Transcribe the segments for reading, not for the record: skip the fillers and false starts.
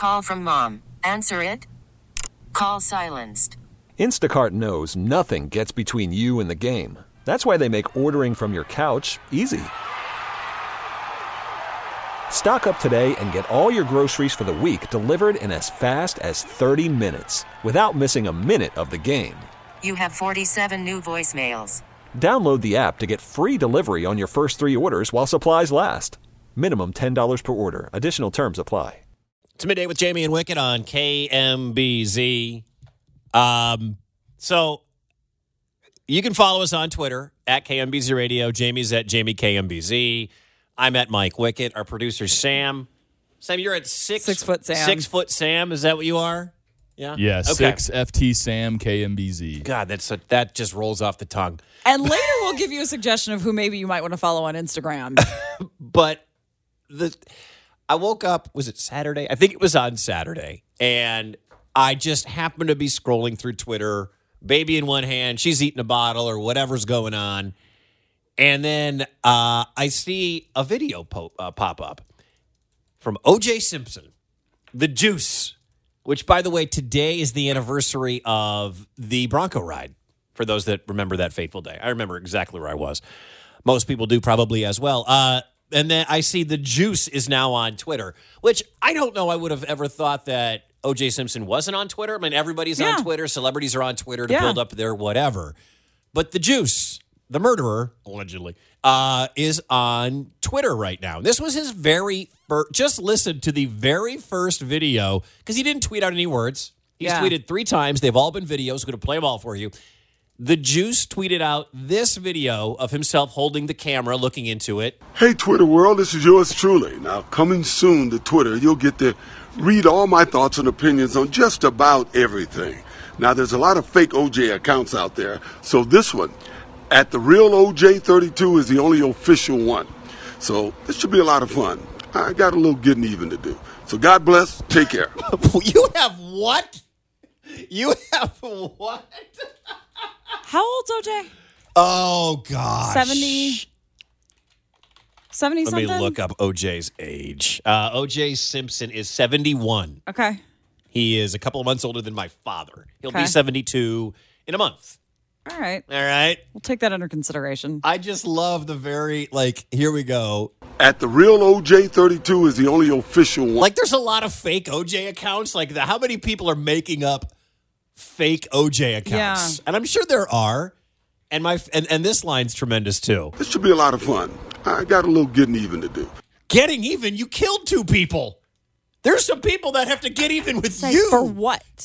Call from mom. Answer it. Call silenced. Instacart knows nothing gets between you and the game. That's why they make ordering from your couch easy. Stock up today and get all your groceries for the week delivered in as fast as 30 minutes without missing a minute of the game. You have 47 new voicemails. Download the app to get free delivery on your first 3 orders while supplies last. Minimum $10 per order. Additional terms apply. It's Midday with Jamie and Wicket on KMBZ. So you can follow us on Twitter at KMBZ Radio. Jamie's at Jamie KMBZ. I'm at Mike Wicket. Our producer, Sam. Sam, you're at 6 foot Sam. 6 foot Sam. Is that what you are? Yeah. Yeah. Okay. 6 FT Sam KMBZ. God, that just rolls off the tongue. And later we'll give you a suggestion of who maybe you might want to follow on Instagram. But I woke up, was it Saturday? I think it was on Saturday. And I just happened to be scrolling through Twitter, baby in one hand, she's eating a bottle or whatever's going on. And then I see a video pop up from O.J. Simpson, the Juice, which, by the way, today is the anniversary of the Bronco ride, for those that remember that fateful day. I remember exactly where I was. Most people do probably as well. And then I see the Juice is now on Twitter, which I don't know I would have ever thought that O.J. Simpson wasn't on Twitter. I mean, everybody's on Twitter. Celebrities are on Twitter to build up their whatever. But the Juice, the murderer, allegedly, is on Twitter right now. This was his very first. Just listen to the very first video, because he didn't tweet out any words. He's tweeted 3 times. They've all been videos. I'm going to play them all for you. The Juice tweeted out this video of himself holding the camera, looking into it. Hey, Twitter world, this is yours truly. Now, coming soon to Twitter, you'll get to read all my thoughts and opinions on just about everything. Now, there's a lot of fake OJ accounts out there, so this one, at the real OJ32, is the only official one. So this should be a lot of fun. I got a little getting even to do. So God bless. Take care. You have what? You have what? How old's OJ? Oh, gosh. 70 Let something? me look up OJ's age. OJ Simpson is 71. Okay. He is a couple of months older than my father. He'll be Okay. 72 in a month. All right. All right. We'll take that under consideration. I just love the very, here we go. At the real OJ32 is the only official one. There's a lot of fake OJ accounts. How many people are making up fake OJ accounts? Yeah. And I'm sure there are. And and this line's tremendous, too. This should be a lot of fun. I got a little getting even to do. Getting even? You killed 2 people. There's some people that have to get even with you. For what?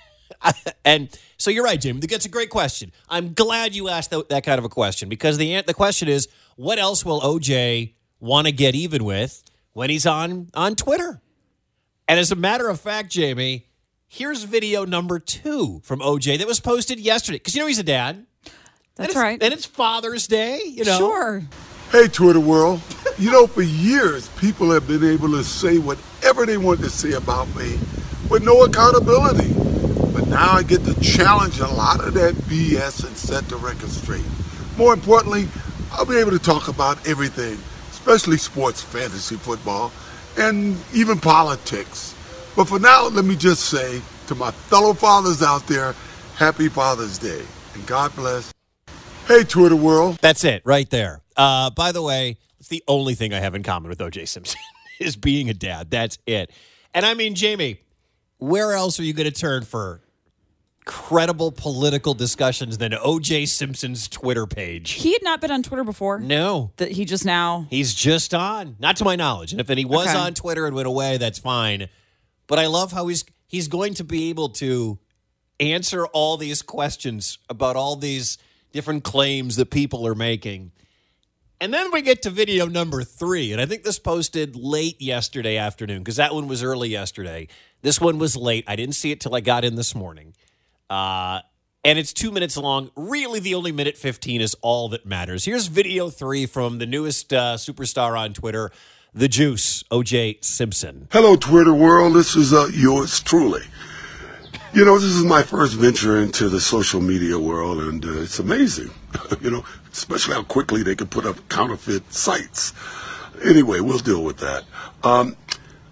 And so you're right, Jim. That's a great question. I'm glad you asked that kind of a question, because the question is, what else will OJ want to get even with when he's on Twitter? And as a matter of fact, Jamie, here's video number 2 from OJ that was posted yesterday. Because he's a dad. That's right. And it's Father's Day, Sure. Hey, Twitter world. For years, people have been able to say whatever they want to say about me with no accountability. But now I get to challenge a lot of that BS and set the record straight. More importantly, I'll be able to talk about everything, especially sports, fantasy football, and even politics. But for now, let me just say to my fellow fathers out there, happy Father's Day, and God bless. Hey, Twitter world. That's it right there. By the way, it's the only thing I have in common with O.J. Simpson is being a dad. That's it. And I mean, Jamie, where else are you going to turn for credible political discussions than O.J. Simpson's Twitter page? He had not been on Twitter before. No. That he just now. He's just on. Not to my knowledge. And if he was on Twitter and went away, that's fine. But I love how he's going to be able to answer all these questions about all these different claims that people are making. And then we get to video number 3. And I think this posted late yesterday afternoon, because that one was early yesterday. This one was late. I didn't see it till I got in this morning. And it's 2 minutes long. Really, the only minute 15 is all that matters. Here's video 3 from the newest superstar on Twitter, the Juice, O.J. Simpson. Hello, Twitter world. This is yours truly. This is my first venture into the social media world, and it's amazing, especially how quickly they can put up counterfeit sites. Anyway, we'll deal with that.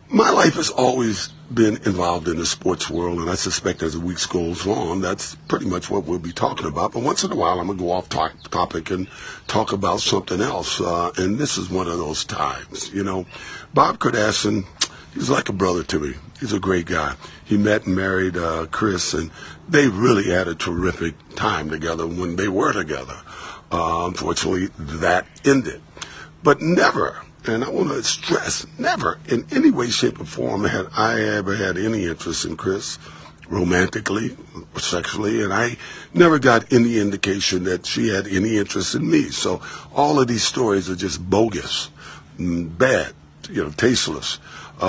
My life has always been involved in the sports world, and I suspect as the week goes on, that's pretty much what we'll be talking about. But once in a while, I'm going to go off topic and talk about something else, and this is one of those times. You know, Bob Kardashian, he's like a brother to me. He's a great guy. He met and married Chris, and they really had a terrific time together when they were together. Unfortunately, that ended. But never, and I want to stress, never in any way, shape, or form had I ever had any interest in Chris, romantically or sexually, and I never got any indication that she had any interest in me. So all of these stories are just bogus, bad, tasteless.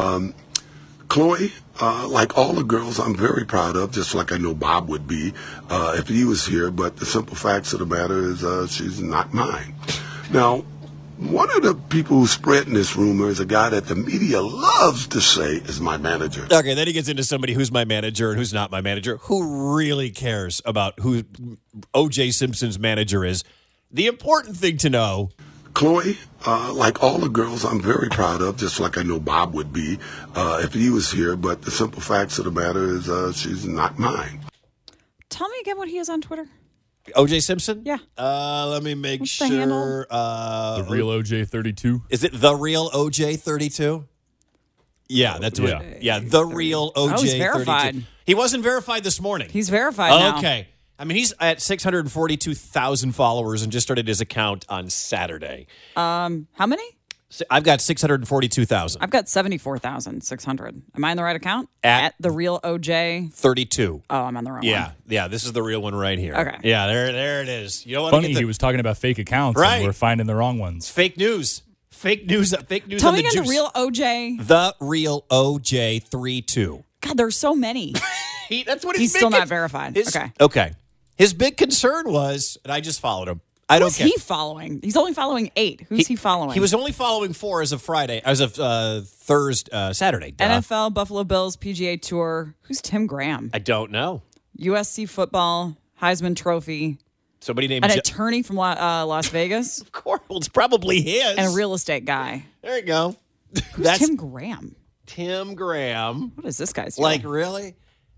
Chloe, like all the girls I'm very proud of, just like I know Bob would be if he was here, but the simple facts of the matter is she's not mine. Now, one of the people who's spreading this rumor is a guy that the media loves to say is my manager. Okay, then he gets into somebody who's my manager and who's not my manager. Who really cares about who O.J. Simpson's manager is? The important thing to know... Chloe, like all the girls I'm very proud of, just like I know Bob would be if he was here, but the simple facts of the matter is she's not mine. Tell me again what he is on Twitter. O.J. Simpson? Yeah. Let me make What's sure. the handle? The real OJ32. Is it the real OJ32? Yeah, that's what. Yeah, the real OJ32. he's verified. He wasn't verified this morning. He's verified now. Okay. I mean, he's at 642,000 followers and just started his account on Saturday. How many? I've got 642,000. I've got 74,600. Am I in the right account? At the real OJ 32. Oh, I'm on the wrong Yeah, one. yeah. This is the real one right here. Okay. Yeah, there it is. You know what? Funny, he was talking about fake accounts, Right. and we're finding the wrong ones. Fake news. Fake news. Fake news. Tell on me the again juice. the real OJ. The real OJ32. God, there's so many. That's what He's still not verified. Okay. Okay. His big concern was, and I just followed him. I don't Who's care. he following? He's only following 8. Who's he following? He was only following 4 as of Friday, as of Saturday. Duh. NFL, Buffalo Bills, PGA Tour. Who's Tim Graham? I don't know. USC football, Heisman Trophy, Somebody named an attorney from Las Vegas, Of course, it's probably his. and a real estate guy. There you go. Who's That's Tim Graham? Tim Graham. What is this guy's doing? Like, really?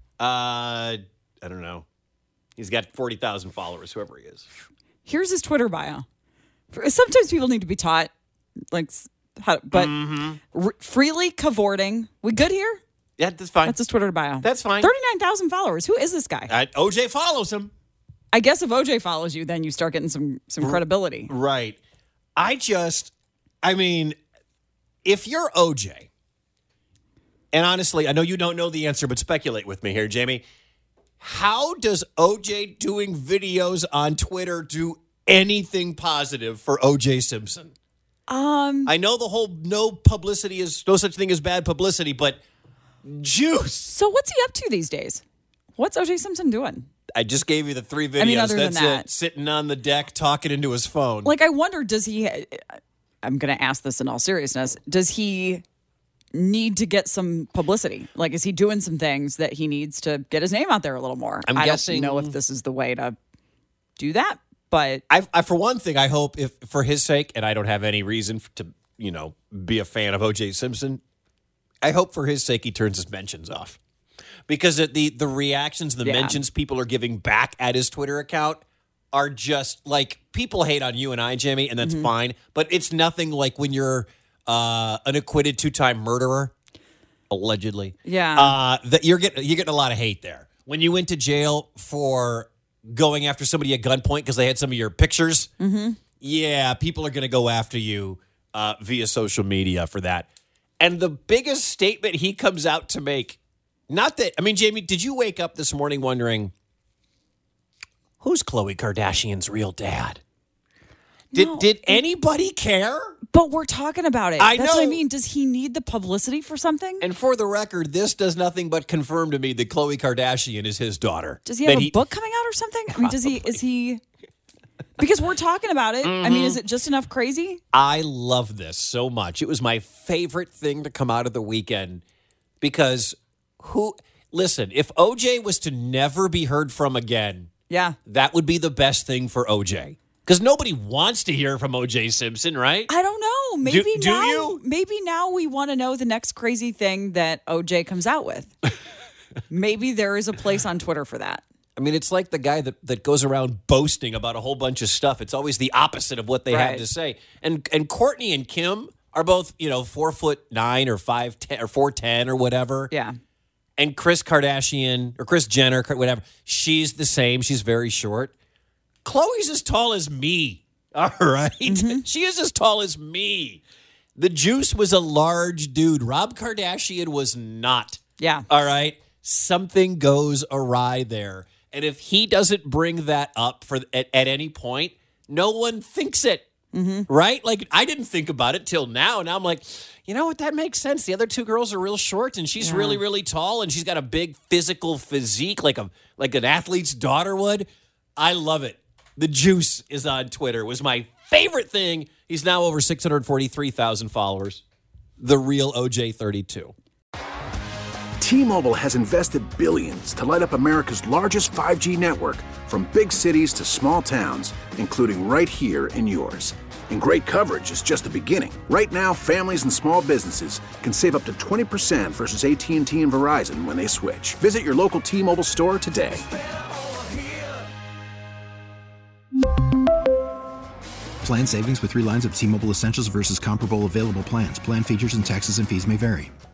I don't know. He's got 40,000 followers, whoever he is. Here's his Twitter bio. Sometimes people need to be taught, like, how, but freely cavorting. We good here? Yeah, that's fine. That's his Twitter bio. That's fine. 39,000 followers. Who is this guy? OJ follows him. I guess if OJ follows you, then you start getting some credibility. Right. I mean, if you're OJ, and honestly, I know you don't know the answer, but speculate with me here, Jamie. How does OJ doing videos on Twitter do anything positive for OJ Simpson? I know the whole no such thing as bad publicity, but juice. So what's he up to these days? What's OJ Simpson doing? I just gave you the 3 videos. I mean, other That's than that. it. Sitting on the deck, talking into his phone. Like, I wonder, does he, I'm going to ask this in all seriousness, does he need to get some publicity? Like, is he doing some things that he needs to get his name out there a little more? I'm guessing- don't know if this is the way to do that, but I for one thing, I hope if for his sake, and I don't have any reason to, be a fan of O.J. Simpson, I hope for his sake he turns his mentions off. Because the reactions, the mentions people are giving back at his Twitter account are just like, people hate on you and I, Jimmy, and that's fine. But it's nothing like when you're an acquitted 2-time murderer, allegedly. Yeah. That you're getting a lot of hate there. When you went to jail for going after somebody at gunpoint because they had some of your pictures, yeah, people are going to go after you via social media for that. And the biggest statement he comes out to make, Jamie, did you wake up this morning wondering, who's Khloe Kardashian's real dad? Did anybody care? But we're talking about it. I That's what I know. mean. Does he need the publicity for something? And for the record, this does nothing but confirm to me that Khloe Kardashian is his daughter. Does he have a book coming out or something? I mean, is he? Because we're talking about it. I mean, is it just enough crazy? I love this so much. It was my favorite thing to come out of the weekend because listen, if OJ was to never be heard from again, Yeah. that would be the best thing for OJ. Because nobody wants to hear from OJ Simpson, right? I don't know. know. Maybe do now, you? Maybe now we want to know the next crazy thing that OJ comes out with. Maybe there is a place on Twitter for that. I mean, it's like the guy that goes around boasting about a whole bunch of stuff. It's always the opposite of what they have to say. And Courtney and Kim are both, 4'9" or 5'10" or 4'10" or whatever. Yeah. And Kris Kardashian or Kris Jenner, whatever, she's the same. She's very short. Khloe's as tall as me. All right. Mm-hmm. She is as tall as me. The Juice was a large dude. Rob Kardashian was not. Yeah. All right. Something goes awry there. And if he doesn't bring that up at any point, no one thinks it. Mm-hmm. Right? Like, I didn't think about it till now. Now I'm like, you know what? That makes sense. The other two girls are real short, and she's really, really tall, and she's got a big physical physique like an athlete's daughter would. I love it. The Juice is on Twitter. It was my favorite thing. He's now over 643,000 followers. The real OJ32. T-Mobile has invested billions to light up America's largest 5G network, from big cities to small towns, including right here in yours. And great coverage is just the beginning. Right now, families and small businesses can save up to 20% versus AT&T and Verizon when they switch. Visit your local T-Mobile store today. Plan savings with 3 lines of T-Mobile Essentials versus comparable available plans. Plan features and taxes and fees may vary.